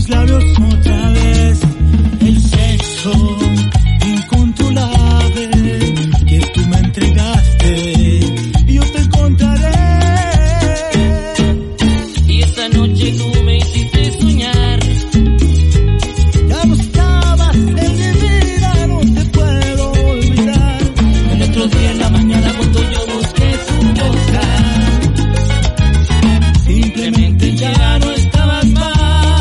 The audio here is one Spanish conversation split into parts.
tus labios otra vez, el sexo incontrolable que tú me entregaste, yo te contaré. Y esa noche tú me hiciste soñar, ya no estabas en mi vida, no te puedo olvidar. el otro día en la mañana cuando yo busqué tu boca, simplemente ya no estabas más.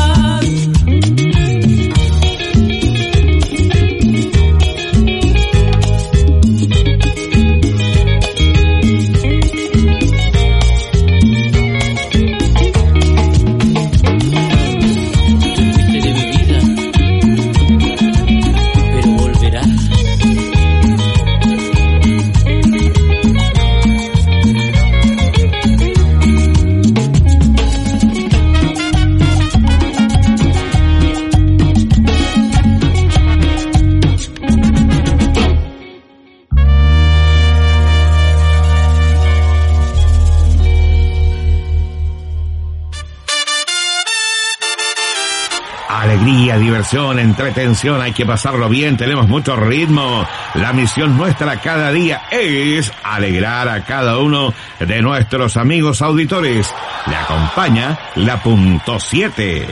Alegría, diversión, entretención, hay que pasarlo bien, tenemos mucho ritmo. La misión nuestra cada día es alegrar a cada uno de nuestros amigos auditores. Le acompaña la punto 7.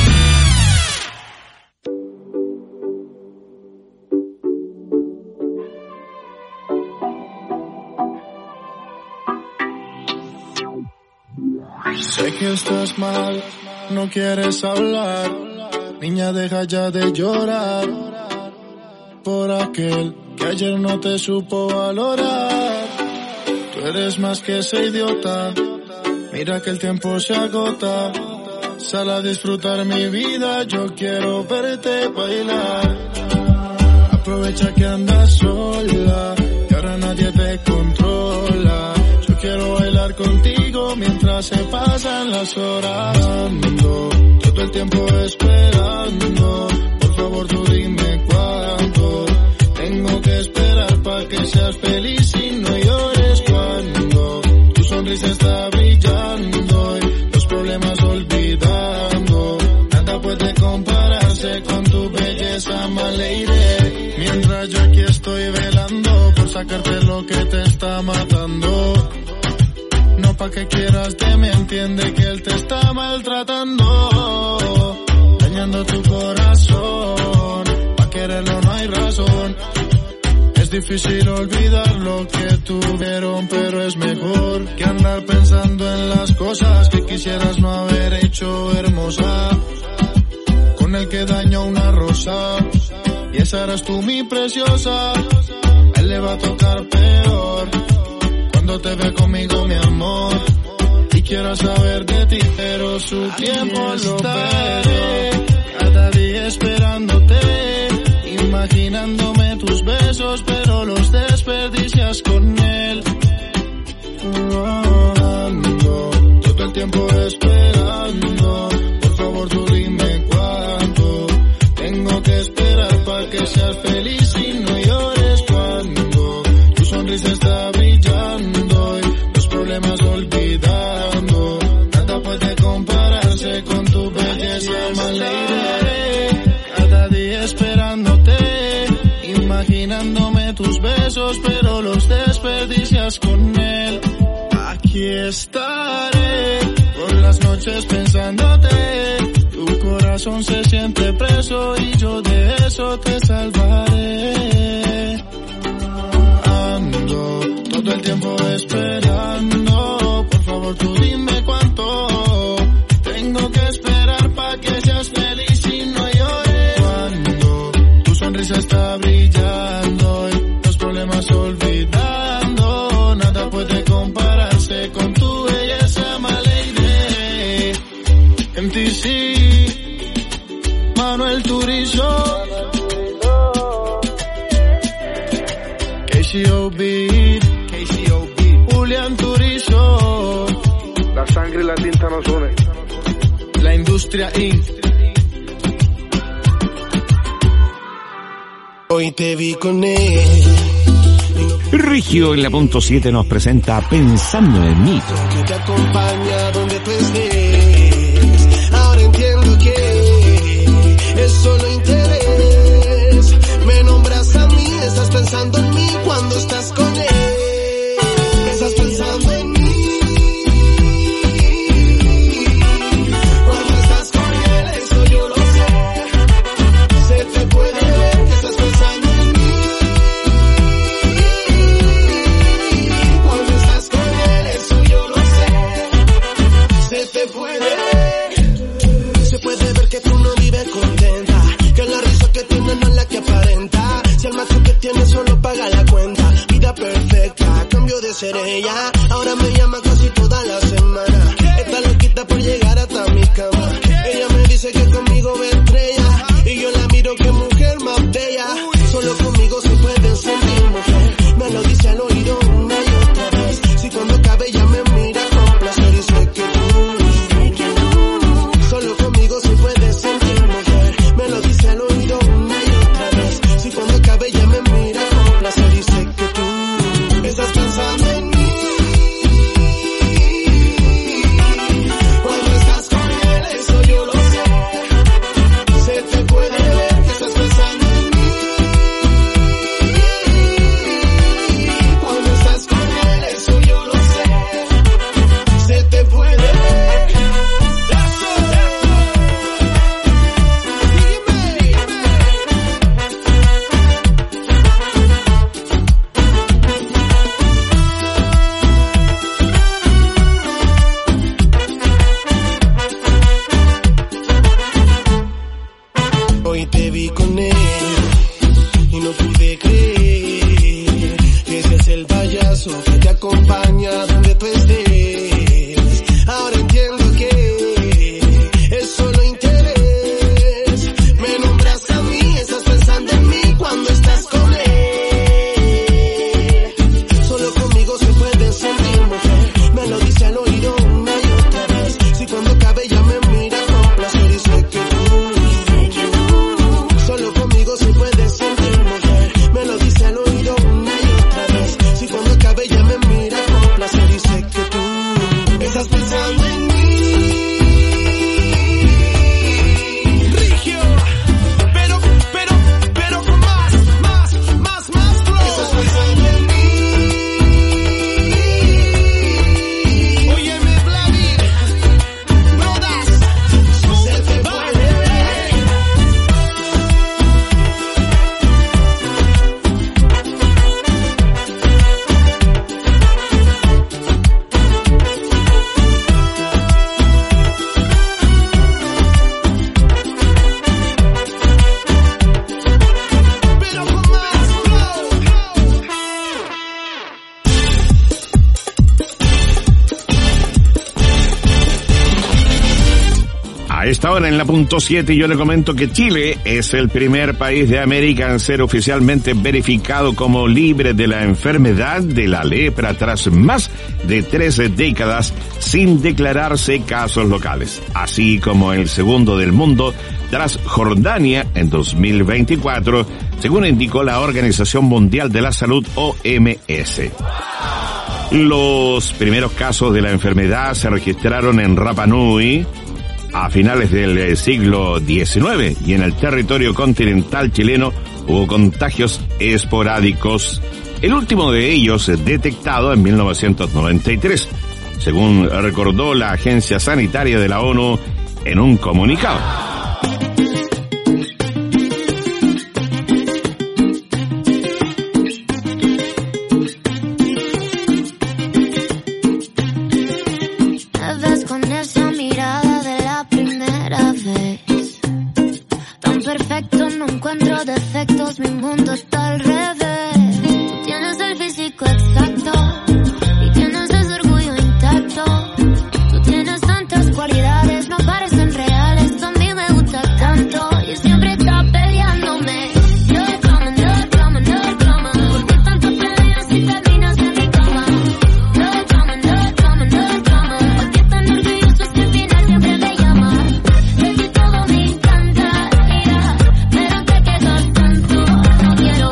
Sé que estás mal, no quieres hablar. Niña, deja ya de llorar por aquel que ayer no te supo valorar. Tú eres más que ese idiota, mira que el tiempo se agota. Sal a disfrutar mi vida, yo quiero verte bailar. Aprovecha que andas sola y ahora nadie te controla. Yo quiero bailar contigo mientras se pasan las horas. Ando todo el tiempo esperando, por favor tú dime cuánto tengo que esperar para que seas feliz y no llores cuando tu sonrisa está brillando y los problemas olvidando. Nada puede compararse con tu belleza, my lady. Mientras yo aquí estoy velando por sacarte lo que te está matando. No pa' que quieras de mí, entiende que él te está maltratando, dañando tu corazón. Pa' quererlo no hay razón. Es difícil olvidar lo que tuvieron, pero es mejor que andar pensando en las cosas que quisieras no haber hecho, hermosa. Con el que dañó una rosa y esa eras tú, mi preciosa. A él le va a tocar peor cuando te ve conmigo, mi amor, y quiero saber de ti, pero su tiempo lo estaré cada día esperándote, imaginándome tus besos, pero los desperdicias con él. Ando todo el tiempo esperando, por favor tú dime cuánto tengo que esperar para que seas feliz y no llores cuando tu sonrisa está brillando y los problemas olvidando. Nada puede compararse con tu belleza, my lady. Cada día esperándote, imaginándome tus besos, pero los desperdicias con él. Aquí estaré por las noches pensándote. Tu corazón se siente preso y yo de eso te salvaré. Ando todo el tiempo esperando, por favor tú dime cuánto tengo que esperar para que seas feliz y no llores cuando tu sonrisa está brillando y los problemas olvidando. Nada puede compararse con tu belleza, my lady. MTC, Manuel Turizo, KCOB, Julián Turizo. La sangre y la tinta nos unen. La Industria Inc. Hoy te vi con él. Rigio en la punto 7 nos presenta Pensando en mí. Que te acompaña donde tú estés. Ahora entiendo que ser ella. Ahora me llama casi toda la semana. Está loquita por llegar hasta mi cama. Ella me dice que conmigo me estrella y yo la miro que mujer más bella. Solo conmigo se puede sentir mujer. Me lo dice al oído una y otra vez. Si cuando acabe ella me mira con placer y sé que tú solo conmigo se puede sentir mujer. Me lo dice al oído una y otra vez. Si cuando acabe ella me mira con placer y sé que tú estás pensando en mí. Cuando estás con él, eso yo lo sé. Se te puede ver que estás pensando en mí. Cuando estás con él, eso yo lo sé. Se te puede ver. Hoy te vi con él y no pude creer que ese es el payaso que te acompaña donde tú estés. Ahora entiendo que es solo interés. Me nombras a mí, estás pensando en mí cuando estás con él. Solo conmigo se puede sentir mujer. Me lo dice al oído una y otra vez. Si cuando acabe ya me mira con placer y sé que solo conmigo se puede sentir mujer. Me lo dice al oído una y otra vez. Si cuando acabe ella me mira con placer y sé que tú estás pensando en mí. Rigio, pero con más flow. Estás pensando en mí. Óyeme, Vladimir, brodas, se te puede ver. Pero con más flow. A esta hora en la punto 7 yo le comento que Chile es el primer país de América en ser oficialmente verificado como libre de la enfermedad de la lepra tras más de 13 décadas sin declararse casos locales, así como el segundo del mundo tras Jordania en 2024, según indicó la Organización Mundial de la Salud, OMS. Los primeros casos de la enfermedad se registraron en Rapa Nui a finales del siglo XIX y en el territorio continental chileno hubo contagios esporádicos, el último de ellos detectado en 1993, según recordó la Agencia Sanitaria de la ONU en un comunicado. Me ves con esa mirada de la primera vez. Tan perfecto, no encuentro defectos, mi mundo está al revés. Tú tienes el físico exacto y tienes ese orgullo intacto. Tú tienes tantas cualidades, no parecen reales. A mí me gusta tanto y siempre está peleándome. No reclaman, ¿por qué tanto peleas si terminas en mi cama? No reclaman, ¿por qué tan orgulloso si al final siempre me llama? De ti todo me encanta, mira, pero te quedas tanto. No quiero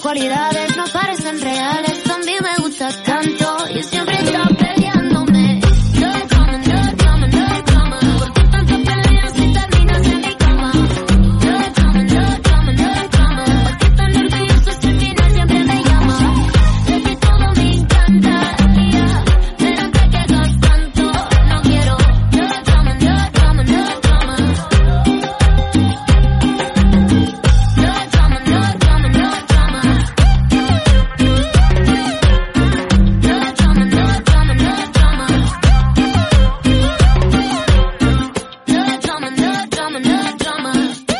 cualidades no parecen reales. También me gusta tanto y siempre está peleándome. No drama, no drama, no drama. ¿Por qué tantas peleas si terminas en mi cama? No drama, no drama, no drama. ¿Por qué tan nervioso si al final siempre me llama? Sé que todo me encanta, yeah, pero te quedas tanto. No quiero no drama, no drama, no drama. No drama, no drama, no drama. No drama, no drama, no drama. No drama, no drama, no drama.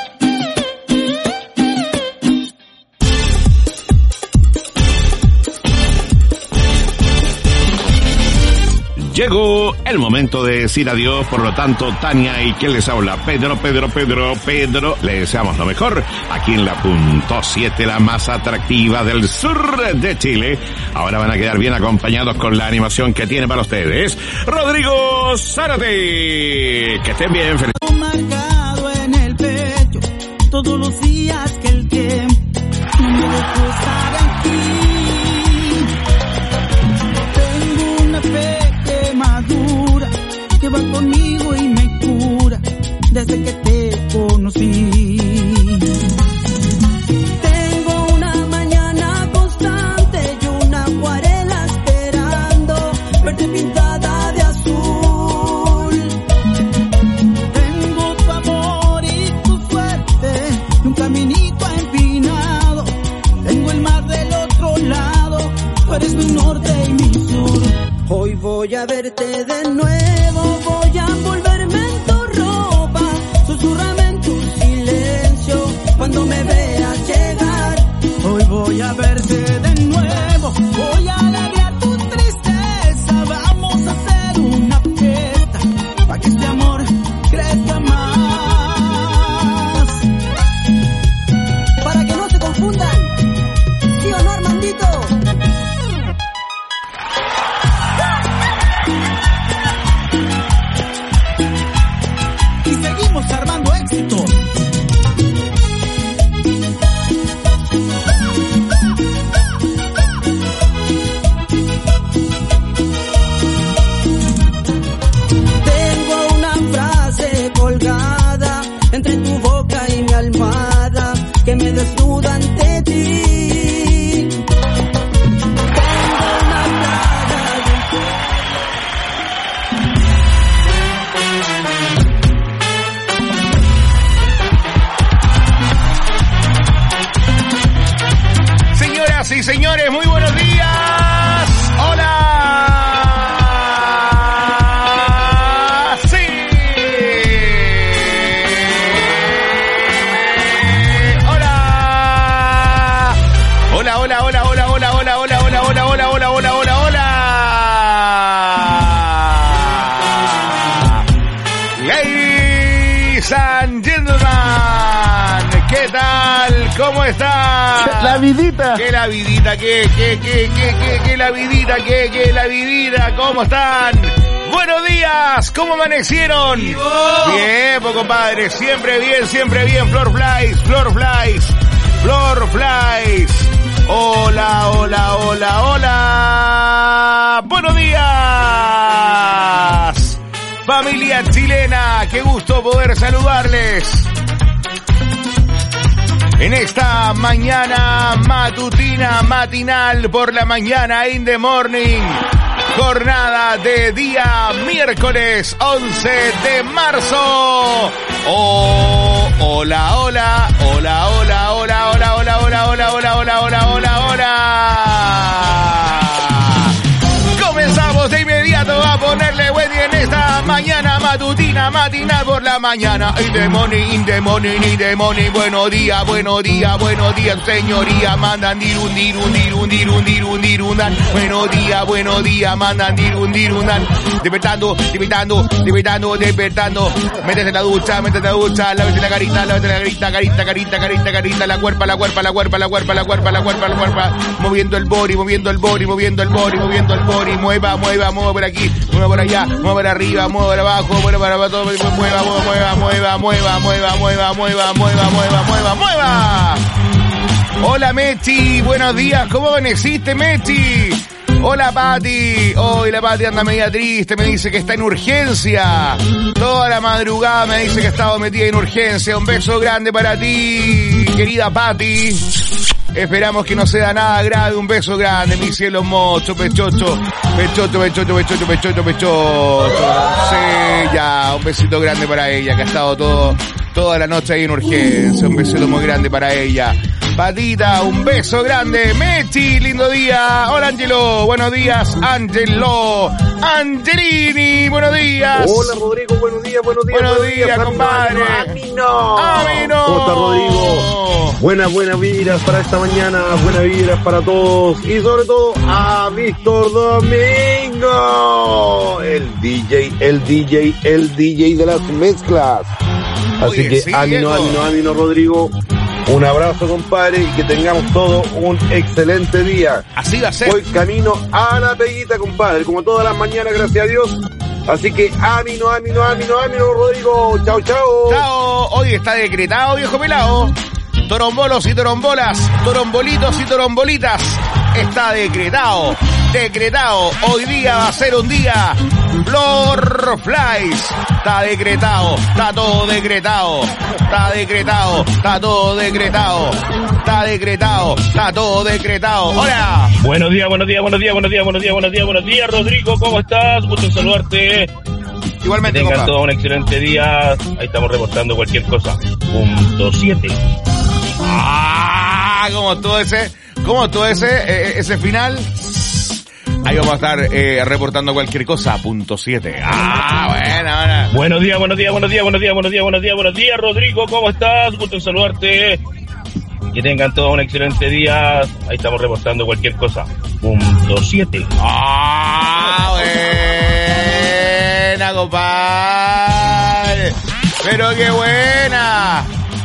Llegó el momento de decir adiós, por lo tanto, Tania y quien les habla, Pedro, le deseamos lo mejor aquí en la Punto 7, la más atractiva del sur de Chile. Ahora van a quedar bien acompañados con la animación que tiene para ustedes Rodrigo Zárate. Que estén bien, feliz. Marcado en el pecho todos los días que el tiempo no me dejó estar aquí. Tengo una fe que madura, que va conmigo y me cura desde que te conocí. Tengo una mañana constante y una acuarela esperando verte pintada de azul. Tengo tu amor y tu suerte y un caminito empinado. Tengo el mar del otro lado, tú eres mi norte y mi sur. Hoy voy a verte de nuevo, voy a envolverme en tu ropa. Susurrame en tu silencio cuando me veas llegar. Hoy voy a verte de nuevo, voy a alegrar tu tristeza. Vamos a hacer una fiesta para que este amor crezca más. Para que no se confundan, ¿sí o no, Armandito? Y seguimos armando éxito. Tengo una frase colgada entre tu boca y mi almohada que me desnuda ante ti. Tengo una plaga de Señoras y señores, muy buenos días. Hola. Sí. Hola. Hola, hola, hola, hola, hola, hola, hola, hola, hola, hola, hola, hola, hola, hola. Ladies and gentlemen, ¿qué tal? ¿Cómo están? La vidita. ¿Qué la vidita? ¿Qué la vidita? ¿Qué la vidita? ¿Cómo están? Buenos días, ¿cómo amanecieron? Bien, pues, compadre, siempre bien, Flor Flies. Hola, hola, hola, hola. Buenos días, familia chilena, qué gusto poder saludarles en esta mañana matutina, matinal, por la mañana, in the morning, jornada de día miércoles 11 de marzo. Oh, hola, hola, hola, hola, hola, hola, hola, hola, hola, hola, hola, hola, hola, hola. Comenzamos de inmediato a ponerle buen día en esta mañana matutina, matinal por la mañana. In the morning, buenos días, señoría, mandan dirundan. Buenos días, mandan dirundan. Despertando. Métete en la ducha, lávete la carita, la cuerpa. Moviendo el body, mueva por aquí, mueva por allá, mueva por arriba, mueva por abajo, mueva para todo, mueva. Hola, Hola Mechi, buenos días, ¿cómo amaneciste Mechi? Hola Pati, hoy la Pati anda media triste, me dice que está en urgencia. Toda la madrugada me dice que ha estado metida en urgencia. Un beso grande para ti, querida Pati. Esperamos que no sea nada grave, un beso grande, mi cielo mocho, pechocho. Sí, ya, un besito grande para ella, que ha estado toda la noche ahí en urgencia. Un besito muy grande para ella. Patita, un beso grande. Mechi, lindo día. Hola Angelo, buenos días. Angelo, Angelini, buenos días. Hola Rodrigo, buenos días. Buenos días, compadre. Amino. ¿Cómo está Rodrigo? Buenas vibras para esta mañana, buenas vibras para todos y sobre todo a Víctor Domingo, el DJ de las mezclas. Así Oye, que sí, ánimo, Rodrigo. Un abrazo, compadre, y que tengamos todo un excelente día. Así va a ser. Voy camino a la peguita, compadre, como todas las mañanas, gracias a Dios. Así que ánimo, Rodrigo. Chao. Chao. Hoy está decretado, viejo pelado. Torombolos y torombolas, torombolitos y torombolitas. Está decretado. Hoy día va a ser un día Flor Flies. Está decretado. Está todo decretado. Está todo decretado. Hola. Buenos días, Rodrigo, ¿cómo estás? Gusto en saludarte. Igualmente, que tengan compa. todo un excelente día. Ahí estamos reportando cualquier cosa. Punto 7. Como todo ese final. Ahí vamos a estar reportando cualquier cosa. Punto 7. Buena. Buenos días, Rodrigo, ¿cómo estás? Gusto en saludarte. Que tengan todo un excelente día. Ahí estamos reportando cualquier cosa. Punto 7. Buena, compadre. Pero qué buena.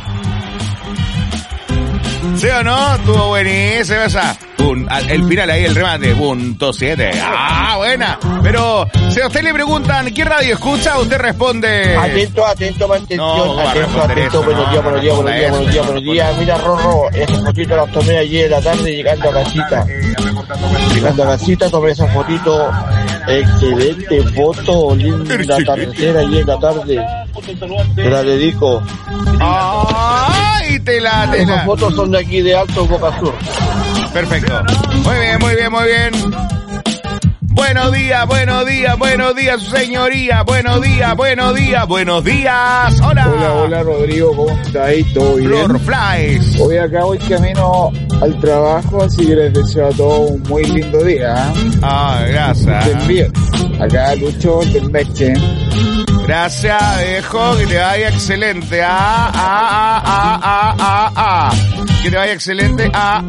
¿Sí o no? Estuvo buenísima esa. El final ahí, el remate. Punto 7. Buena. Pero si a usted le preguntan ¿qué radio escucha? Usted responde. Atento, mantención. No, Atento. Buenos días. Mira, Rorro, esa fotito la tomé ayer en la tarde llegando a casita. Tomé esa fotito. Excelente foto, linda atardecer ayer en la tarde. Te la dedico. Esas fotos son de aquí de Alto Boca Sur. Perfecto. Muy bien. Buenos días, señoría. Buenos días. Hola, Rodrigo, ¿cómo estáis? ¿Todo bien? Flor Flies. Hoy acá voy camino al trabajo, así que les deseo a todos un muy lindo día. Gracias. Estén bien. Acá Lucho del Meche. Gracias, viejo, que te vaya excelente. Que te vaya excelente.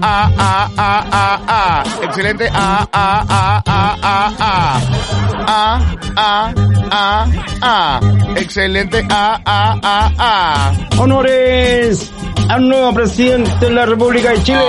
Excelente. Excelente. Honores al nuevo presidente de la República de Chile.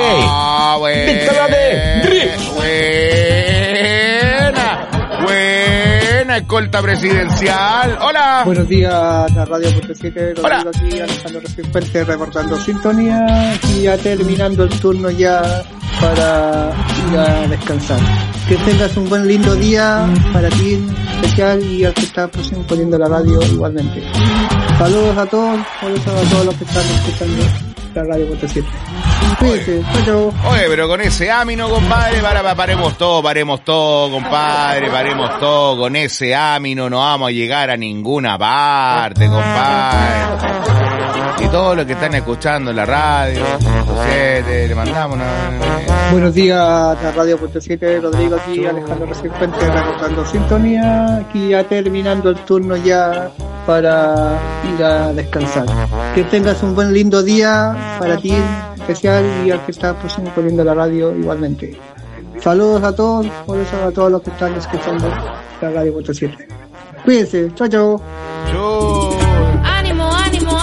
Buena escolta presidencial. Hola. Buenos días, la Radio Punto 7. Hola. Aquí Alejandro Recién Fuente reportando sintonía y ya terminando el turno ya para ir a descansar. Que tengas un buen lindo día para ti en especial y al que está poniendo la radio igualmente. Saludos a todos, a todos los que están escuchando la Radio Punto 7. Cuídense, chao. Oye, pero con ese ámino, compadre, paremos todo, compadre, paremos todo. Con ese ámino no vamos a llegar a ninguna parte, compadre. Y todos los que están escuchando en la radio, le mandamos Buenos días, la Radio Punto 7, Rodrigo aquí, Alejandro Recién Fuente reportando sintonía, aquí ya terminando el turno ya para ir a descansar. Que tengas un buen lindo día para ti en especial y al que está poniendo la radio igualmente. Saludos a todos, por eso a todos los que están escuchando la Radio Punto 7. Cuídense, chao. Ánimo.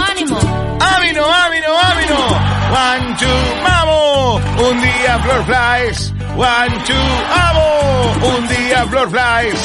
Ámino. 1, 2, vamos. Un día Flor Flies. 1, 2, vamos. Un día Flor Flies.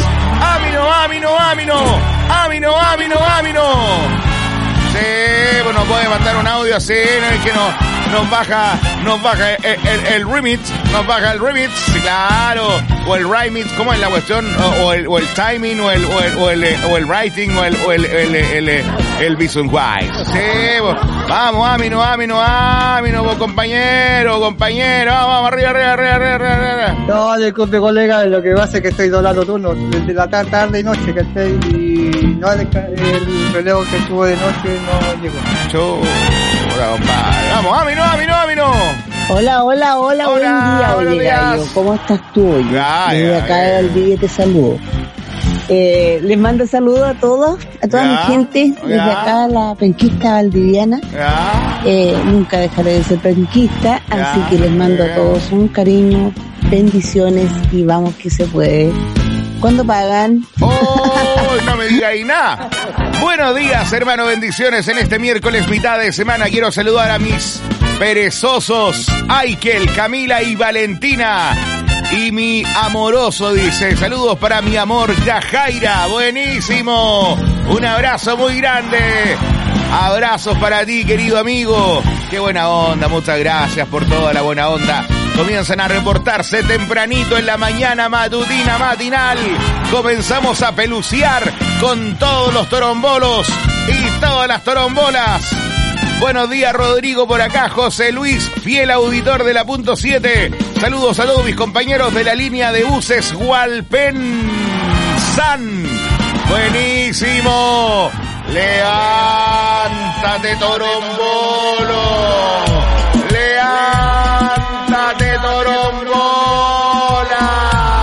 Ámino. Sí, pues nos puede mandar un audio así, no es que no. nos baja el remix, claro, o el remix, ¿cómo es la cuestión? O el timing, o el writing, o el visualize. Sí, vamos, Amino, vos, compañero, vamos, arriba. No, disculpe, colega, lo que pasa es que estoy doblando turnos desde la tarde y noche, que estoy, y no, el relevo que tuvo de noche no llegó. Hola, compadre. Vamos, Amino. Hola, buen día, oye, gallo. ¿Cómo estás tú hoy? Desde acá de Valdivia te saludo. Les mando saludos a toda mi gente, desde acá la penquista valdiviana. Nunca dejaré de ser penquista, así que les mando a todos un cariño, bendiciones y vamos que se puede. ¿Cuándo pagan? No me digáis nada. Buenos días, hermano, bendiciones en este miércoles mitad de semana. Quiero saludar a mis perezosos Aikel, Camila y Valentina. Y mi amoroso dice, saludos para mi amor Yajaira, buenísimo. Un abrazo muy grande. Abrazos para ti, querido amigo. Qué buena onda, muchas gracias por toda la buena onda. Comienzan a reportarse tempranito en la mañana matutina matinal. Comenzamos a peluciar con todos los torombolos y todas las torombolas. Buenos días, Rodrigo, por acá. José Luis, fiel auditor de la punto 7. Saludos a todos mis compañeros de la línea de buses Hualpén San. Buenísimo. Levántate, torombolo. Levántate, torombola.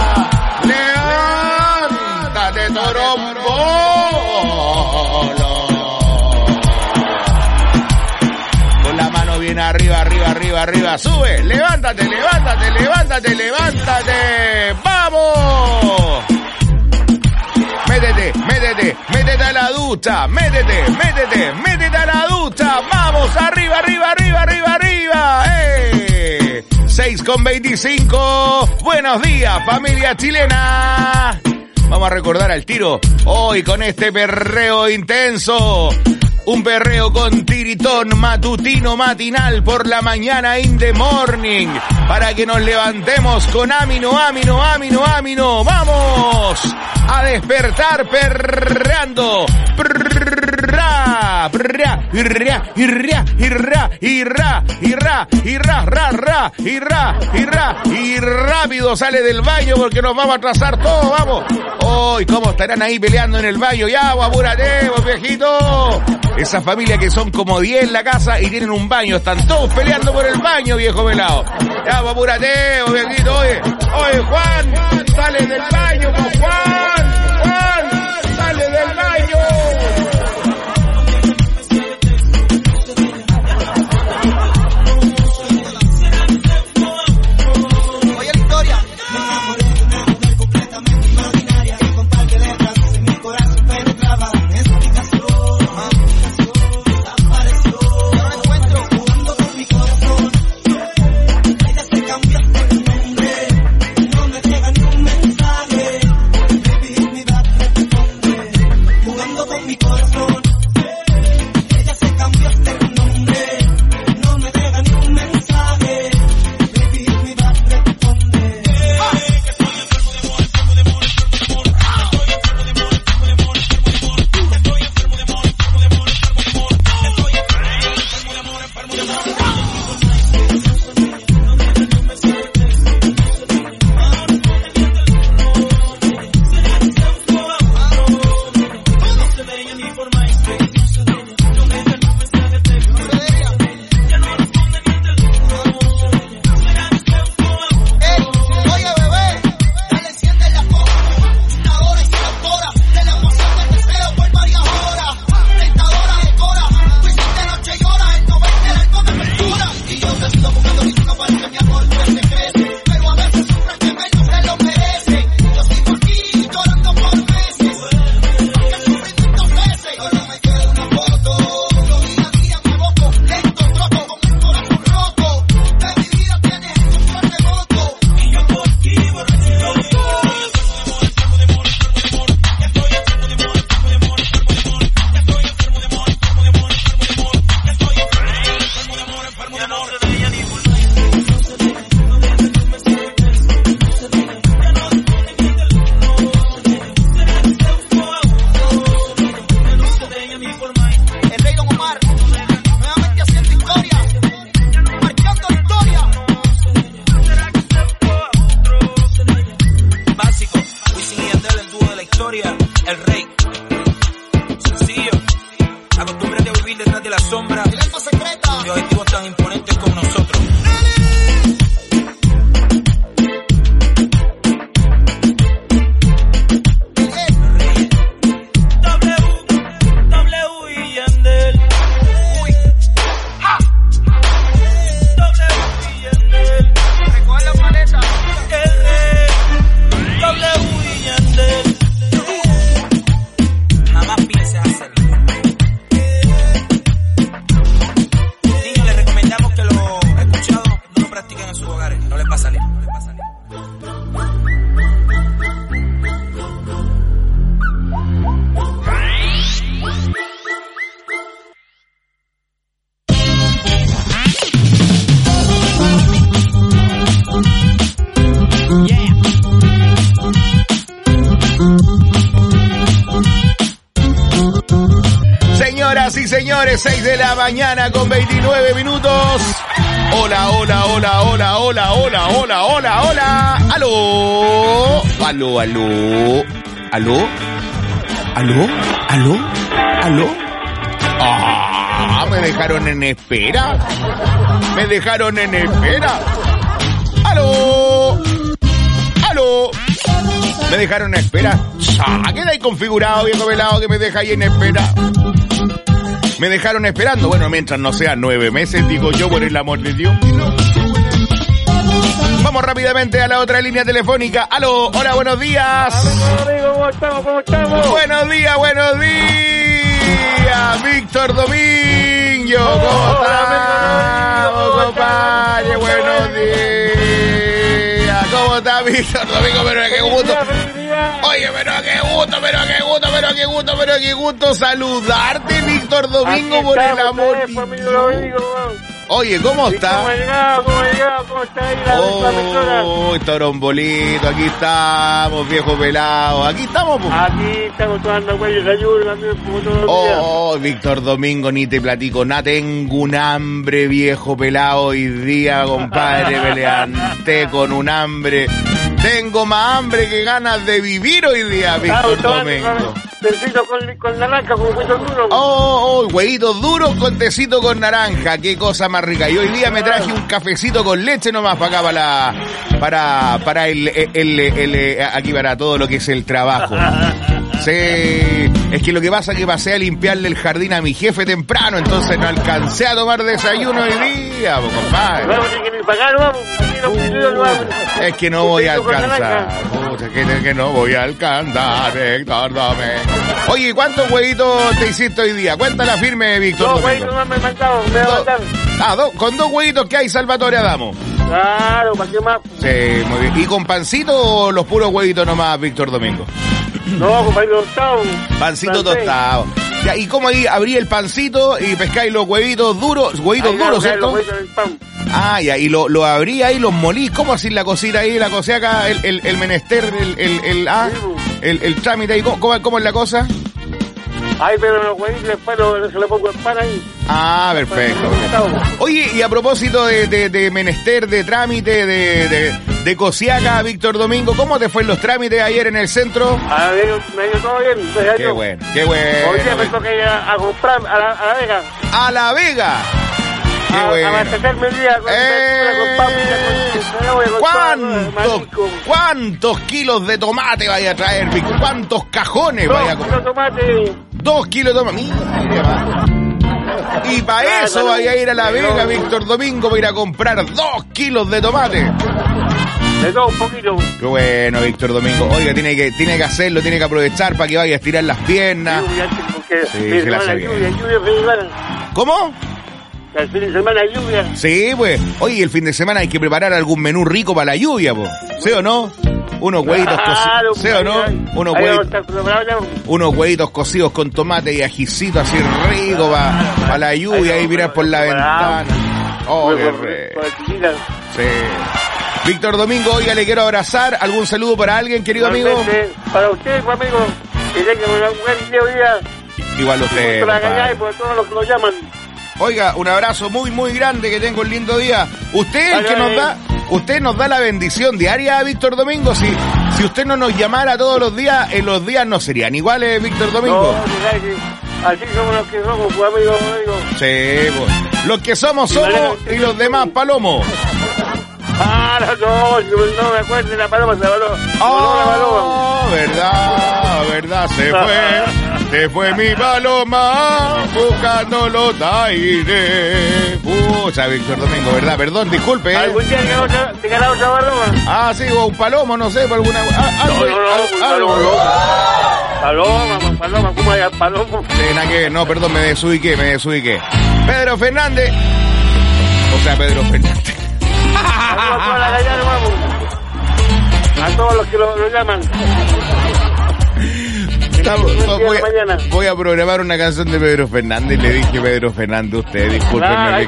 Levántate, torombolo. Con la mano bien arriba. Sube. Levántate. ¡Vamos! Métete a la ducha. Métete a la ducha. Vamos, arriba. 6:25. Buenos días, familia chilena. Vamos a recordar al tiro hoy con este perreo intenso. Un perreo con tiritón matutino matinal por la mañana in the morning. Para que nos levantemos con Amino. Vamos a despertar perreando. Y rápido sale del baño porque nos vamos a atrasar todos, vamos. Hoy, ¿cómo estarán ahí peleando en el baño? Ya, apúrate, viejito. Esa familia que son como 10 en la casa y tienen un baño, están todos peleando por el baño, viejo pelado. Ya, apúrate, viejito. Oye, Juan, sale del baño, Juan, sale del baño. señores, 6 de la mañana con 29 minutos. Hola, hola, hola, hola, hola, hola, hola, hola, hola. Aló. Aló, aló. Aló. Aló. Aló. Aló. Ah, me dejaron en espera. Me dejaron en espera. Aló. Aló. Me dejaron en espera. Queda ahí configurado, viejo pelado, que me deja ahí en espera. Me dejaron esperando. Bueno, mientras no sean 9 meses, digo yo, por el amor de Dios. Vamos rápidamente a la otra línea telefónica. Aló, hola, buenos días. Amigo, ¿cómo estamos? ¿Cómo estamos? Buenos días, buenos días. Víctor Domingo, ¿cómo estamos, compadre? Buenos días. ¿Cómo está Víctor Domingo? Pero qué gusto. Oye, pero qué gusto saludarte, Víctor Domingo, por el amor. Oye, ¿cómo está? ¿Cómo está ahí la Oh, torombolito, aquí estamos, viejo pelado. Aquí estamos, pues. Aquí estamos tomando huellas de ayuda también, como todos los días. Oh, Víctor Domingo, ni te platico nada. Tengo un hambre, viejo pelado, hoy día, compadre. Me levanté con un hambre. Tengo más hambre que ganas de vivir hoy día, Víctor Domingo. Tecito con naranja, con huevitos duros. Oh, huevitos duros con tecito con naranja. Qué cosa más rica. Y hoy día me traje un cafecito con leche nomás para acá, para el aquí para todo lo que es el trabajo. Sí, es que lo que pasa es que pasé a limpiarle el jardín a mi jefe temprano, entonces no alcancé a tomar desayuno hoy día, compadre. Vamos, que ni pagar, vamos. Es que no voy a alcanzar. Que no voy a alcanzar, Víctor Domingo. Oye, ¿cuántos huevitos te hiciste hoy día? Cuéntala firme, Víctor Domingo. 2 huevitos más me mandaron. Con 2 huevitos que hay, Salvatore Adamo. Claro, ¿para qué más? Sí, muy bien. ¿Y con pancito o los puros huevitos nomás, Víctor Domingo? No, con pancito tostado. Pancito tostado. Ya, ¿y cómo ahí abrí el pancito y pescáis los huevitos duros? Huevitos duros, ¿cierto? Los huevitos del pan. Ah, ya, y lo abrí ahí, los molí. ¿Cómo así la cosita ahí, la cosé acá, el menester, el trámite ahí? ¿Cómo es la cosa? Ay, pero los huevitos después se le pongo el pan ahí. Ah, perfecto. Oye, y a propósito de menester, de trámite, de cosiaca, Víctor Domingo, ¿cómo te fue en los trámites ayer en el centro? Me dio todo bien. Qué bueno, qué bueno. Hoy día me toca ir a comprar a La Vega. ¿A La Vega? Qué bueno. Abastecerme el día con ¿Cuántos kilos de tomate vaya a traer, Víctor? ¿Cuántos cajones vaya a comprar? 2 kilos de tomate. 2 kilos de tomate. Mira. Y para eso vaya a ir a La Vega, Víctor Domingo, para ir a comprar 2 kilos de tomate. De todo un poquito. Qué bueno, Víctor Domingo. Oiga, tiene que hacerlo, tiene que aprovechar para que vaya a estirar las piernas. Sí, se la sabía. ¿Cómo? El fin de semana hay lluvia. Sí, pues. Oye, el fin de semana hay que preparar algún menú rico para la lluvia, pues. ¿Sí o no? Unos huevitos cocidos. ¿Sí o no? Unos huevitos cocidos con tomate y ajicito así rico para la lluvia y mirar por la ventana. Oh, qué rico. Sí. Víctor Domingo, oiga, le quiero abrazar. ¿Algún saludo para alguien, querido amigo? Para usted, amigo. Que tenga un buen día. Igual usted. Y por todos los que nos llaman. Oiga, un abrazo muy, muy grande, que tenga un lindo día. Usted es el que usted nos da la bendición diaria, Víctor Domingo. Si usted no nos llamara todos los días, en los días no serían iguales, Víctor Domingo. No, así somos los que somos, pues, amigo. Sí, pues. Los que somos y los demás palomos. Ah, no me acuerdo de la paloma, se voló. Oh, verdad, se fue mi paloma buscando los aires. Pucha, Víctor Domingo, ¿verdad? Perdón, disculpe. ¿Algún día te ganó otra paloma? Ah, sí, o un palomo, no sé, por alguna... Paloma, ¿cómo hay palomo? Nada que ver, no, perdón, me desubiqué. Pedro Fernández. O sea, Pedro Fernández. A todos los que lo llaman. Voy a programar una canción de Pedro Fernández. Le dije Pedro Fernández, usted, discúlpenme.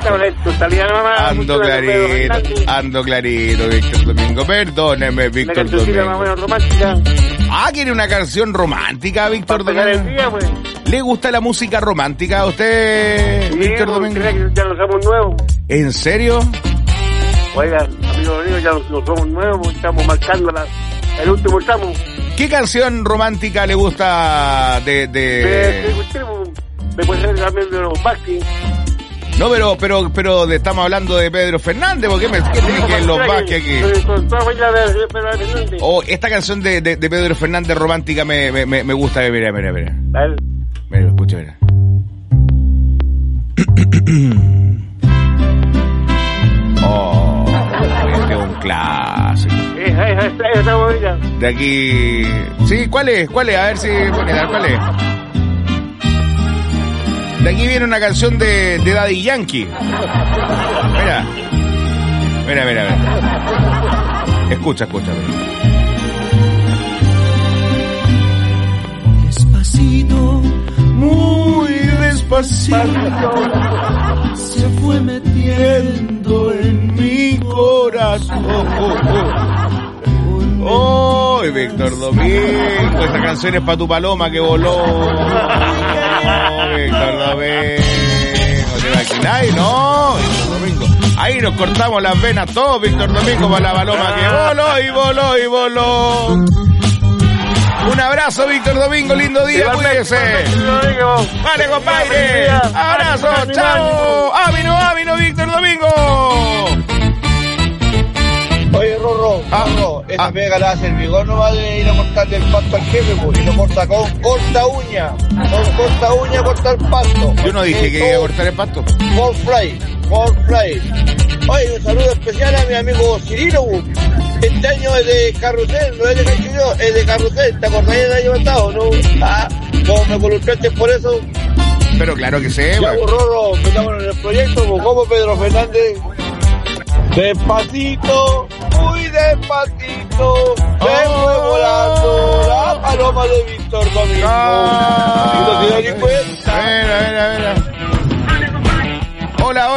Ando clarito, Víctor Domingo. Perdóneme, Víctor Domingo. ¿Quiere una canción romántica, Víctor Domingo? Pues. ¿Le gusta la música romántica a usted, sí, Víctor Domingo? Ya no somos nuevos. ¿En serio? Oiga, amigo mío, ya no somos nuevos, estamos marcando el último tramo. ¿Qué canción romántica le gusta de puede ser también de los Vázquez. No, pero estamos hablando de Pedro Fernández, ¿por qué tiene que los Vázquez aquí? Oh, esta canción de Pedro Fernández romántica me gusta, mira. Mira, escucha, mira. Oh, este es un clásico. De aquí... Sí, ¿cuál es? A ver si... ¿Cuál es? De aquí viene una canción de Daddy Yankee. Mira. Escucha. Despacito, muy despacito, se fue metiendo en mi corazón. ¡Oh, Víctor Domingo! Esta canción es para tu paloma que voló. Víctor Domingo, ¿te imagináis? No, Víctor Domingo. Ahí nos cortamos las venas todos, Víctor Domingo, para la paloma que voló. Un abrazo, Víctor Domingo, lindo día, cuídese. Vale, compadre. Abrazo, chao. Ámino, Víctor Domingo. Oye, Rorro, esa pega la hace el Bigón, no va a ir a cortarle el pasto al jefe, porque lo corta con corta uña. Con corta uña corta el pasto. Yo no dije que iba a cortar el pasto. For fly. Oye, un saludo especial a mi amigo Cirilo. Este año es de Carrusel, no es de Cachillo, es de Carrusel. ¿Te acordás del año pasado, no? No me columpiaste por eso. Pero claro que sé, ya, Rorro, estamos en el proyecto, como Pedro Fernández. Despacito, muy despacito, se fue volando la paloma de Víctor Domingo. ¿Y no te das ni cuenta? Mira. Hola,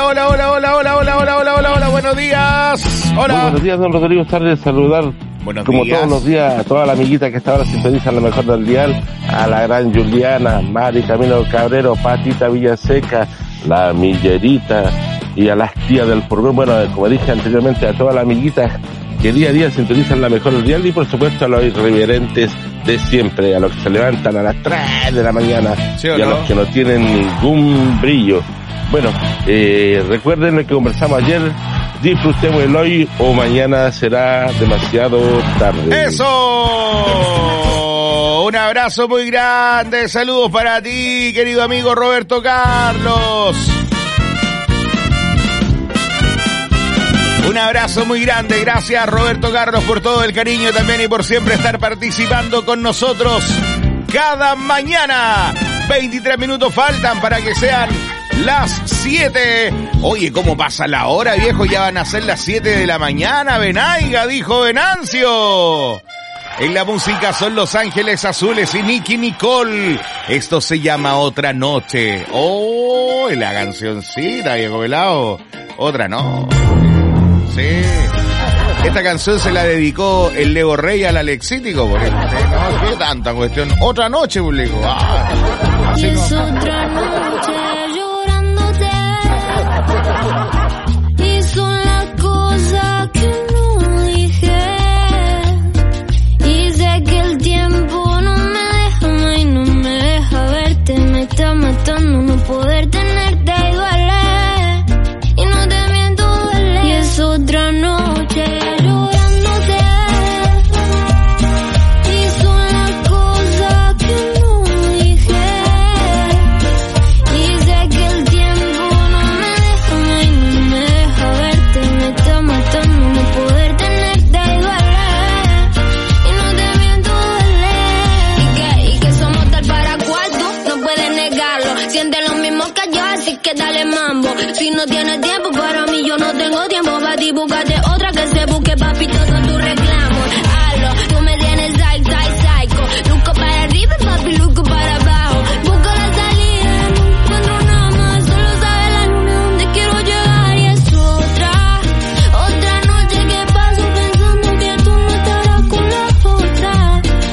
buenos días. Hola. Muy buenos días, don Rodrigo, tarde saludar. Buenos como días. Todos los días, a toda la amiguita que hasta ahora sintoniza la mejor del dial, a la gran Juliana, Mari Camino Cabrero, Patita Villaseca, la Millerita, y a las tías del programa, bueno, como dije anteriormente, a todas las amiguitas que día a día sintonizan la mejor del dial, y por supuesto a los irreverentes de siempre, a los que se levantan a las 3 de la mañana, ¿sí y a los que no tienen ningún brillo. Bueno, recuerden lo que conversamos ayer, disfrutemos el hoy o mañana será demasiado tarde. ¡Eso! Un abrazo muy grande, saludos para ti, querido amigo Roberto Carlos. Un abrazo muy grande, gracias Roberto Carlos por todo el cariño también y por siempre estar participando con nosotros cada mañana. 23 minutos faltan para que sean las 7. Oye, ¿cómo pasa la hora, viejo? Ya van a ser las 7 de la mañana, Benaiga, dijo Venancio. En la música son Los Ángeles Azules y Nicky Nicole. Esto se llama Otra Noche. Oh, la cancioncita, viejo pelado. Otra Noche. Sí. Esta canción se la dedicó el Lego Rey al Alexítico, por ejemplo. No, qué tanta cuestión. Otra noche, pues, Lego. Y es otra noche llorándote. Y son las cosas que no dije. Y sé que el tiempo no me deja más y no me deja verte. Me está matando no poder tenerte y duele. Y no te miento, duele. Y es otra noche llorándote. Y son las cosas que no dije. Y sé que el tiempo no me deja más y no me deja verte. Me está matando no poder tenerte y duele. Y no te miento, duele. Y que somos tal para cuarto, no puedes negarlo. Siente lo mismo que yo, así que dale mambo. Si no tienes tiempo para mí, yo no tengo tiempo para ti. Búscate otra que se busque, papito, con tu reclamo. Hazlo, tú me tienes psycho. Luco para arriba, papi, luco para abajo. Busco la salida, no encuentro nada más. Solo sabe la luna donde quiero llegar. Y es otra noche que paso pensando que tú no estarás con la otra.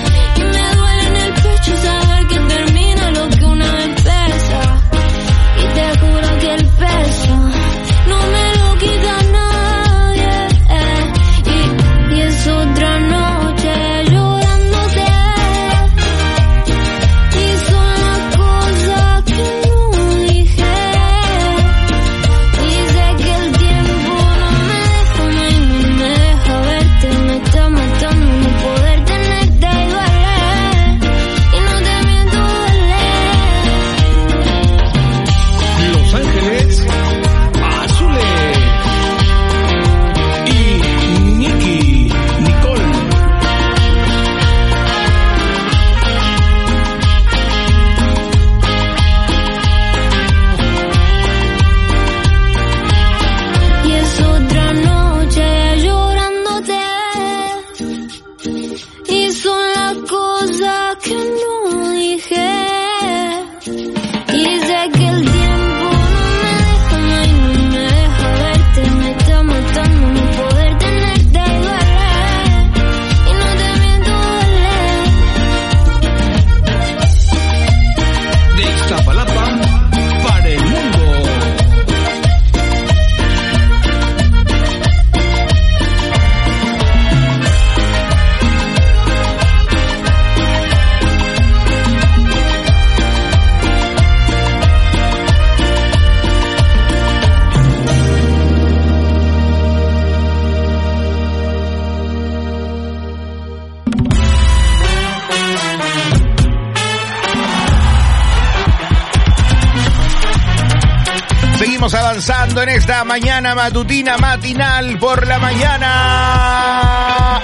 Seguimos avanzando en esta mañana matutina, matinal por la mañana.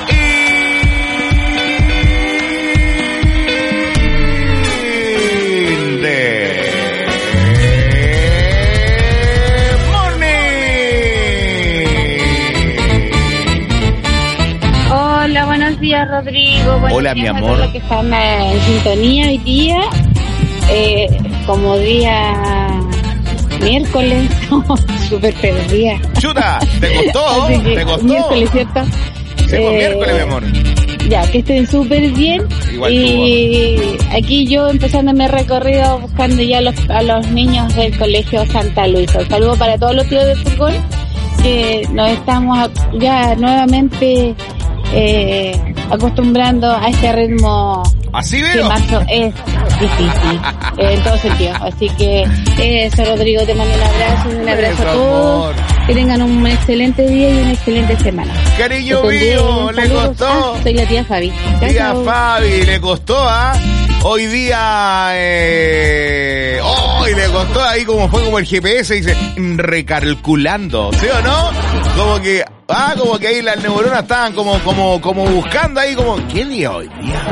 Hola, buenos días, Rodrigo. Buenos Hola, días mi amor. A todos los que están en sintonía hoy día. Como día miércoles, súper perdida. Chuta, ¿te costó? ¿Te costó? Miércoles, ¿cierto? Sí, pues miércoles, mi amor. Ya, que estén súper bien. Igual y tú. Aquí yo empezando mi recorrido buscando ya a los niños del Colegio Santa Luisa. Un saludo para todos los tíos de fútbol, que nos estamos ya nuevamente acostumbrando a este ritmo. Así que veo. marzo es difícil en todo sentido. Así que eso, Rodrigo, te mando un abrazo y un abrazo a todos. Que tengan un excelente día y una excelente semana. Cariño mío, le costó. Soy la tía Fabi. Tía Fabi, le costó, Hoy día, hoy le costó ahí como fue como el GPS, dice, recalculando, ¿sí o no? Como que ahí las neuronas estaban como buscando ahí como, ¿qué día hoy día?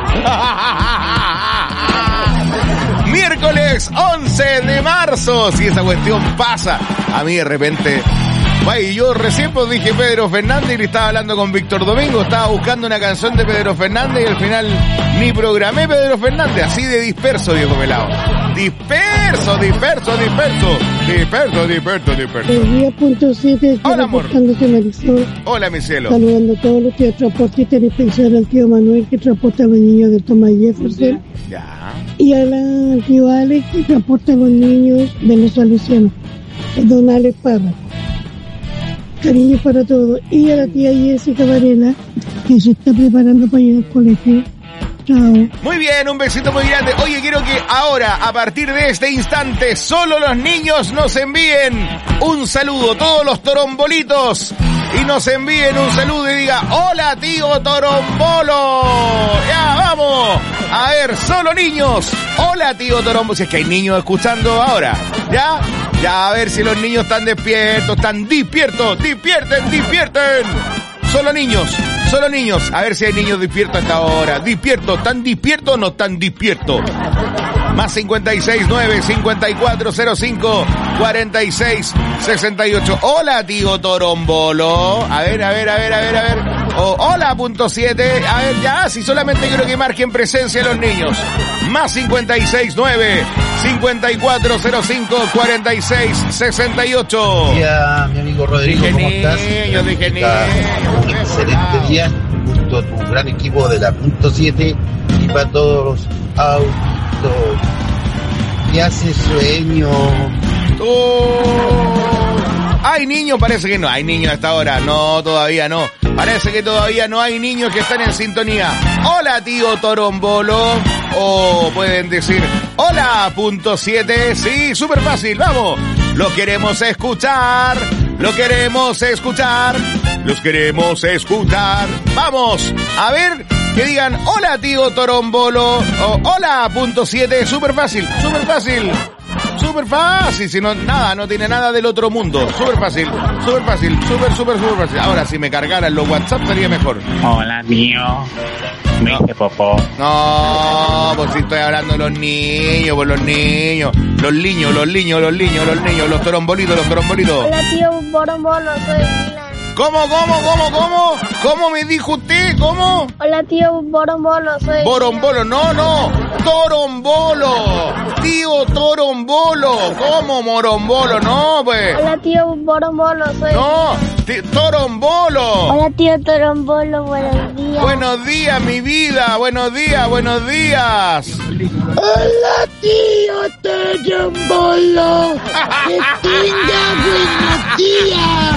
Miércoles 11 de marzo, si esa cuestión pasa, a mí de repente... Y yo recién pues dije Pedro Fernández y le estaba hablando con Víctor Domingo, estaba buscando una canción de Pedro Fernández y al final ni programé Pedro Fernández, así de disperso, viejo pelado. Disperso. El día punto 7. Hola, amor. Marisol. Hola, mi cielo. Saludando a todos los tíos transportistas, en especial al tío Manuel que transporta a los niños del Thomas Jefferson. Ya. Y al tío Alex que transporta a los niños de los Salesianos. Don Alex Parra. Cariño para todos. Y a la tía Jessica Varela, que se está preparando para ir al colegio. Chao. Muy bien, un besito muy grande. Oye, quiero que ahora, a partir de este instante, solo los niños nos envíen un saludo, todos los torombolitos, y nos envíen un saludo y diga, hola tío Torombolo. Ya, vamos. A ver, solo niños. Hola tío Torombolo. Si es que hay niños escuchando ahora. ¿Ya? Ya, a ver si los niños están despiertos, despierten. Solo niños. A ver si hay niños despiertos hasta ahora. ¿Están despiertos o no están despiertos? Más 569-5405-4668. Hola, tío Torombolo. A ver. Hola, punto 7. A ver, ya, si solamente quiero que marquen presencia los niños. Más 569-5405-4668. Hola, mi amigo Rodrigo, ¿cómo estás? Dije niño. Un excelente día junto a tu gran equipo de la punto 7 y para todos los auditores. ¿Qué hace sueño? ¿Hay niños? Parece que no hay niños hasta ahora. No, todavía no. Parece que todavía no hay niños que están en sintonía. Hola, tío Torombolo. O pueden decir, hola, punto 7. Sí, súper fácil, vamos. Los queremos escuchar. Vamos, a ver, que digan, hola, tío Torombolo. O hola, punto 7. Súper fácil. Si no, nada, no tiene nada del otro mundo. Súper fácil. Súper fácil. Ahora, si me cargaran los WhatsApp sería mejor. Hola, tío. Me hice popó. No, pues si estoy hablando de los niños, Los niños, los torombolitos. Hola, tío Borombolo, soy Milan. ¿Cómo me dijo usted? ¿Cómo? Hola, tío Borombolo, soy Borombolo, no, Torombolo, tío Torombolo, ¿cómo Morombolo? No, pues. Hola, tío Borombolo, soy No, Torombolo. Hola, tío Torombolo, buenos días. Buenos días, mi vida, buenos días. Hola, tío Torombolo, que tenga buenos días.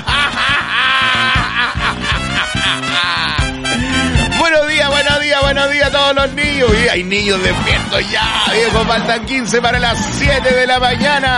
Buenos días a todos los niños. Y hay niños despiertos ya, viejo. Faltan 15 para las 7 de la mañana.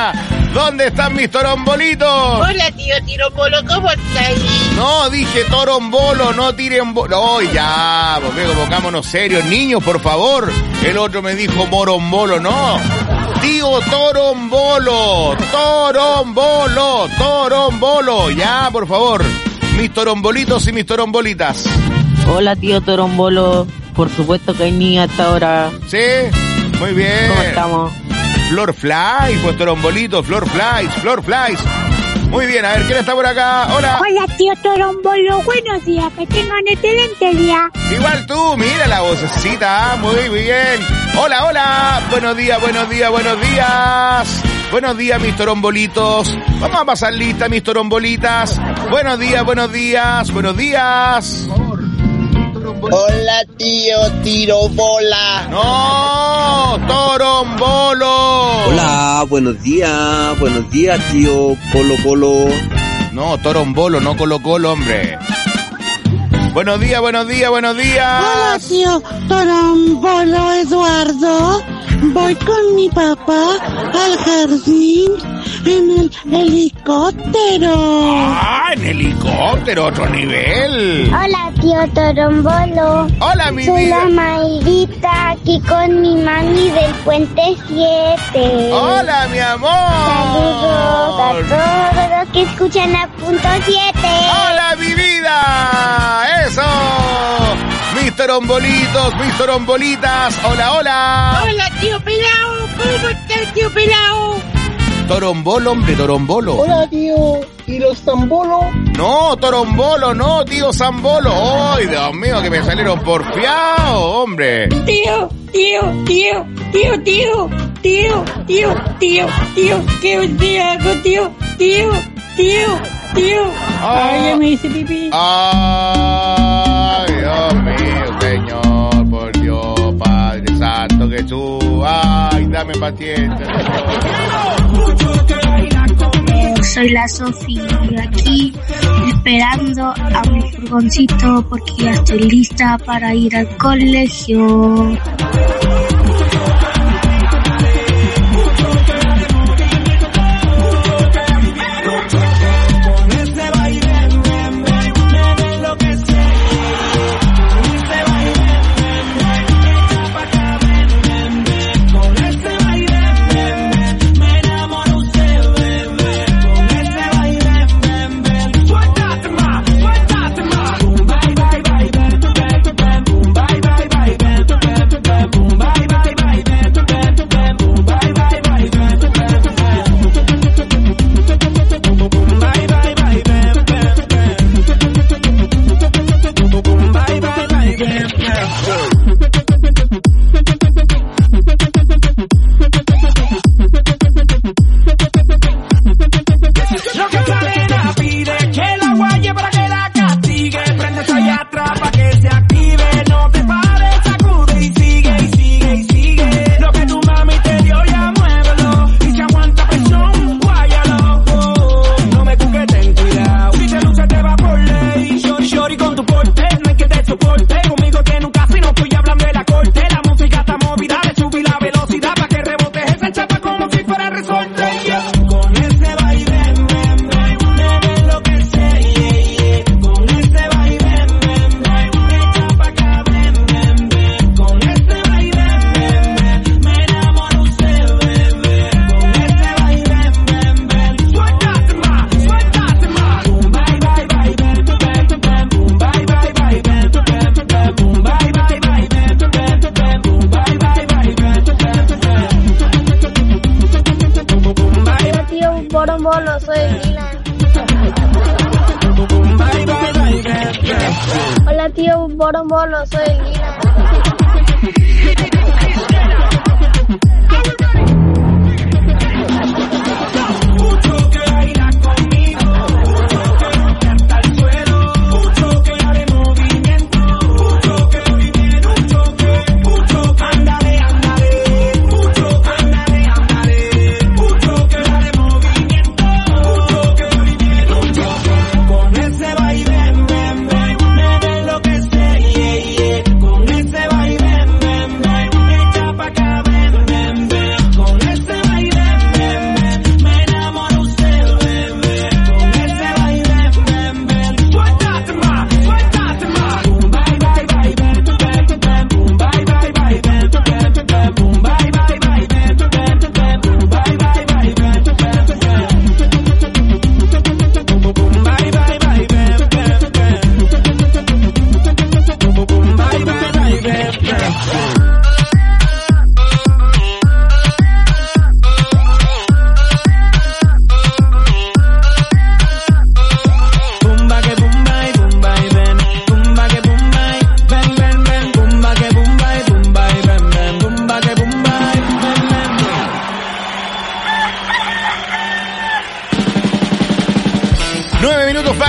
¿Dónde están mis torombolitos? Hola, tío Tirombolo, ¿cómo estás? No, dije torombolo, no tiren bolo. Oh, ya, porque pongámonos serios, niños, por favor. El otro me dijo morombolo, no. Tío torombolo, torombolo, torombolo. Ya, por favor. Mis torombolitos y mis torombolitas. Hola, tío Torombolo. Por supuesto que hay niña hasta ahora. Sí, muy bien. ¿Cómo estamos? Flor Flies, pues torombolitos, Flor Flies, Flor Flies. Muy bien, a ver, ¿quién está por acá? Hola. Hola, tío Torombolo, buenos días, que tengan excelente día. Igual tú, mira la vocecita, muy bien. Hola, hola, buenos días, buenos días, buenos días. Buenos días, mis torombolitos. Vamos a pasar lista, mis torombolitas. Buenos días, buenos días, buenos días. Hola, tío Tirobola. No, torombolo. Hola, buenos días, tío Colo Colo. No, torombolo, no Colo Colo, hombre. Buenos días, buenos días, buenos días. Hola, tío Torombolo Eduardo. Voy con mi papá al jardín en el helicóptero. Ah, en helicóptero, otro nivel. Hola, tío Torombolo. Hola, mi Soy vida. la Mayrita, aquí con mi mami del Puente 7. Hola, mi amor. Saludos a todos los que escuchan a Punto 7. Hola, mi vida. Eso. Mis torombolitos, mis torombolitas. Hola, hola. Hola, tío Pelao, ¿cómo estás, tío Pelao? Torombolo, hombre, torombolo. Hola, tío. ¿Y los tambolo? No, torombolo, no, tío Zambolo. Ay, Dios mío, que me salieron porfiados, hombre. Tío, ¿qué un día hago, tío? Ay, ya me hice pipí. Ay, Dios mío, Señor, por Dios, Padre Santo Jesús. Ay, dame paciencia, Soy la Sofi, aquí esperando a mi furgoncito porque ya estoy lista para ir al colegio. Borombolo, soy Lila. Hola, tío Borombolo, soy Lila.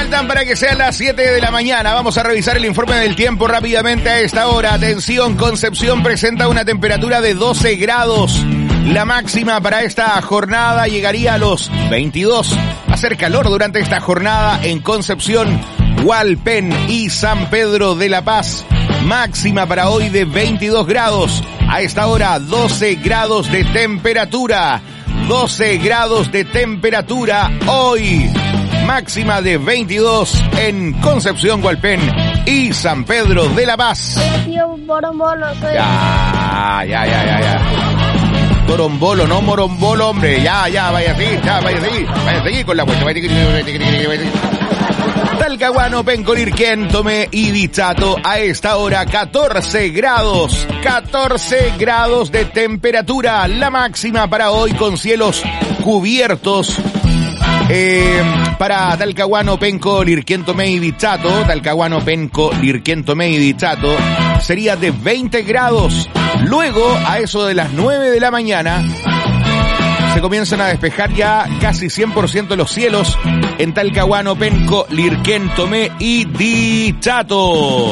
Faltan para que sean las 7 de la mañana. Vamos a revisar el informe del tiempo rápidamente a esta hora. Atención, Concepción presenta una temperatura de 12 grados. La máxima para esta jornada llegaría a los 22. Va a ser calor durante esta jornada en Concepción, Hualpén y San Pedro de la Paz. Máxima para hoy de 22 grados. A esta hora 12 grados de temperatura. 12 grados de temperatura hoy. Máxima de 22 en Concepción, Hualpén y San Pedro de la Paz. Tío Borombolo, soy... Ya. Torombolo, no morombolo, hombre. Ya, vaya así con la vuelta. Talcahuano, Penco, Lirquén, Tomé y Dichato. A esta hora 14 grados. 14 grados de temperatura. La máxima para hoy con cielos cubiertos. Para Talcahuano, Penco, Lirquén, Tomé y Dichato, Talcahuano, Penco, Lirquén, Tomé y Dichato, sería de 20 grados. Luego, a eso de las 9 de la mañana, se comienzan a despejar ya casi 100% los cielos en Talcahuano, Penco, Lirquén, Tomé y Dichato.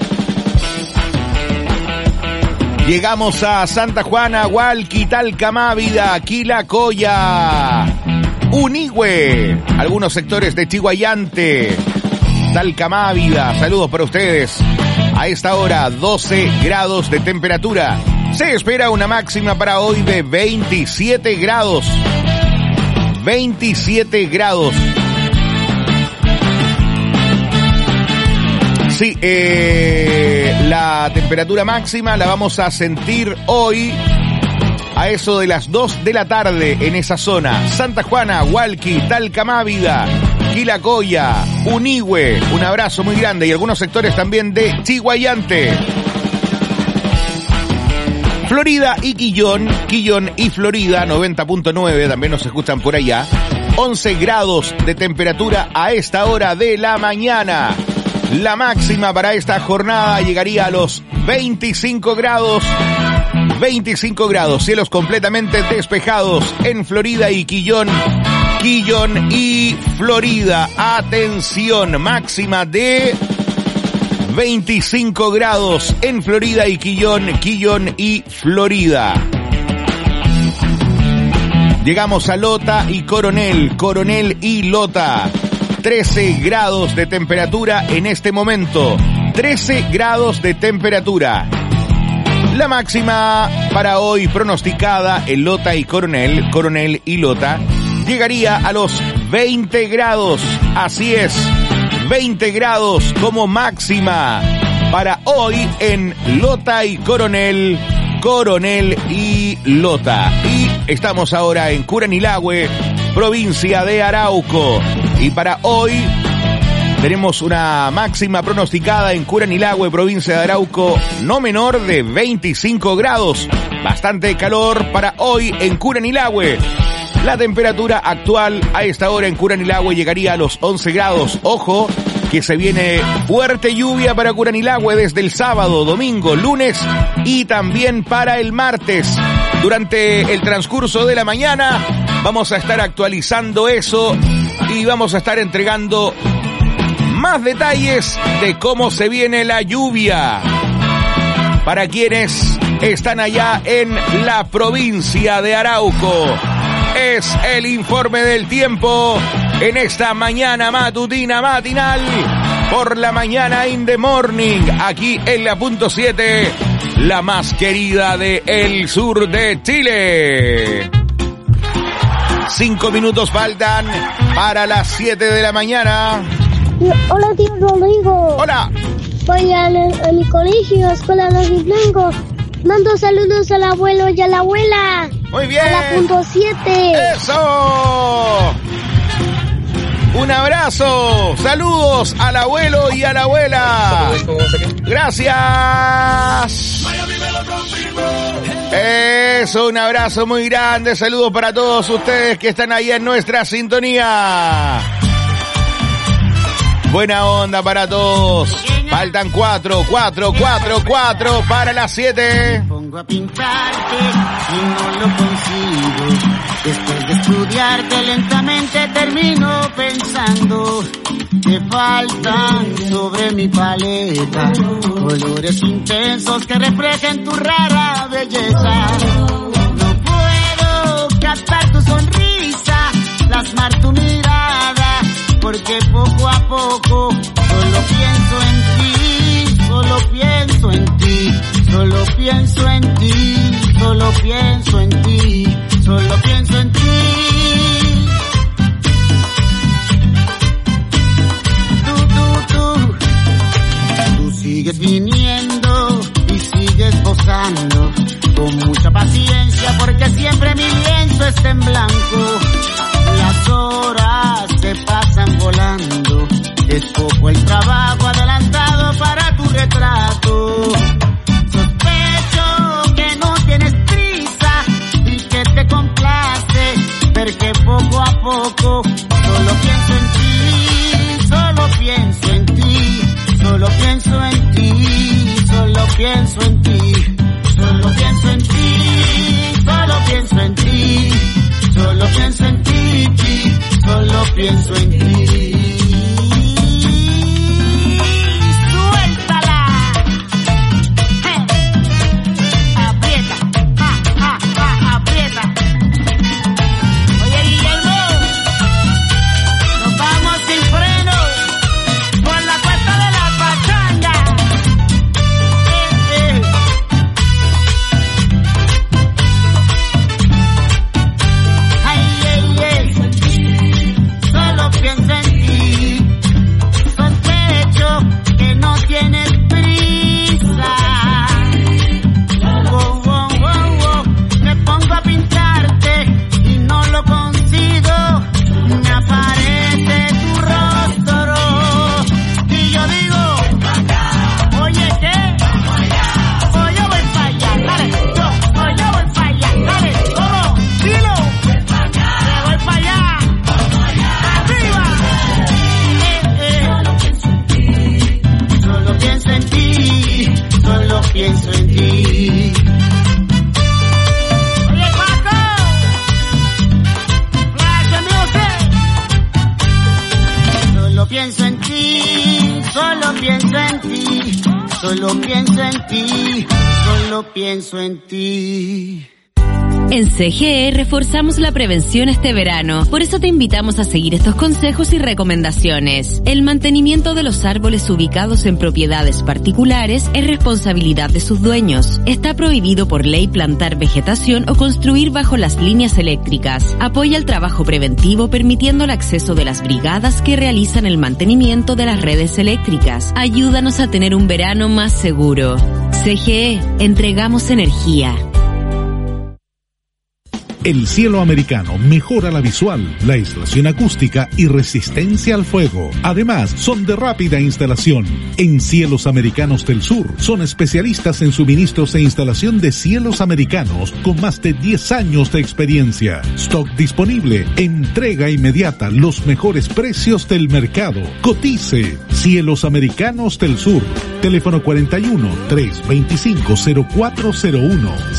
Llegamos a Santa Juana, Hualqui, Talcamávida, Quilacoya, Unigüe, algunos sectores de Chiguayante, Talcamávida, saludos para ustedes. A esta hora 12 grados de temperatura. Se espera una máxima para hoy de 27 grados. 27 grados. Sí, la temperatura máxima la vamos a sentir hoy a eso de las 2 de la tarde en esa zona. Santa Juana, Hualqui, Talcamávida, Quilacoya, Unigüe, un abrazo muy grande, y algunos sectores también de Chiguayante. Florida y Quillón y Florida, 90.9, también nos escuchan por allá. 11 grados de temperatura a esta hora de la mañana. La máxima para esta jornada llegaría a los 25 grados. 25 grados, cielos completamente despejados en Florida y Quillón y Florida. Atención, máxima de 25 grados en Florida y Quillón y Florida. Llegamos a Lota y Coronel y Lota. 13 grados de temperatura en este momento. 13 grados de temperatura. La máxima para hoy pronosticada en Lota y Coronel y Lota, llegaría a los 20 grados. Así es, 20 grados como máxima para hoy en Lota y Coronel y Lota. Y estamos ahora en Curanilahue, provincia de Arauco. Y para hoy tenemos una máxima pronosticada en Curanilahue, provincia de Arauco, no menor de 25 grados. Bastante calor para hoy en Curanilahue. La temperatura actual a esta hora en Curanilahue llegaría a los 11 grados. Ojo, que se viene fuerte lluvia para Curanilahue desde el sábado, domingo, lunes y también para el martes. Durante el transcurso de la mañana vamos a estar actualizando eso y vamos a estar entregando más detalles de cómo se viene la lluvia para quienes están allá en la provincia de Arauco. Es el informe del tiempo en esta mañana matutina matinal por la mañana in the morning, aquí en la punto 7, la más querida de el sur de Chile. 5 minutos faltan para las 7 de la mañana. Hola, tío Rodrigo. Hola. Voy a mi colegio, Escuela de Blanco. Mando saludos al abuelo y a la abuela. Muy bien. A la punto 7. ¡Eso! Un abrazo. Saludos al abuelo y a la abuela. Gracias. Eso, un abrazo muy grande. Saludos para todos ustedes que están ahí en nuestra sintonía. Buena onda para todos. Faltan 4 para las 7. Pongo a pintarte y no lo consigo. Después de estudiarte lentamente termino pensando que faltan sobre mi paleta colores intensos que reflejen tu rara belleza. No puedo captar tu sonrisa, plasmar tu mirada, porque poco a poco solo pienso en ti, solo pienso en ti, solo pienso en ti, solo pienso en ti, solo pienso en ti. Tú sigues viniendo y sigues gozando con mucha paciencia, porque siempre mi lienzo está en blanco. Las horas se pasan volando, es poco el trabajo adelantado para tu retrato. Sospecho que no tienes prisa y que te complace ver que poco a poco solo pienso en ti, solo pienso en ti, solo pienso en ti, solo pienso en ti, solo pienso en ti, solo pienso en ti, solo pienso en ti, solo pienso en ti. Pienso en ti. Oye, Paco, Flash Music. Solo pienso en ti, solo pienso en ti, solo pienso en ti, solo pienso en ti. En CGE reforzamos la prevención este verano, por eso te invitamos a seguir estos consejos y recomendaciones. El mantenimiento de los árboles ubicados en propiedades particulares es responsabilidad de sus dueños. Está prohibido por ley plantar vegetación o construir bajo las líneas eléctricas. Apoya el trabajo preventivo permitiendo el acceso de las brigadas que realizan el mantenimiento de las redes eléctricas. Ayúdanos a tener un verano más seguro. CGE, entregamos energía. El cielo americano mejora la visual, la aislación acústica y resistencia al fuego. Además, son de rápida instalación. En Cielos Americanos del Sur, son especialistas en suministros e instalación de cielos americanos con más de 10 años de experiencia. Stock disponible, entrega inmediata, los mejores precios del mercado. Cotice. Cielos Americanos del Sur. Teléfono 41 325 0401.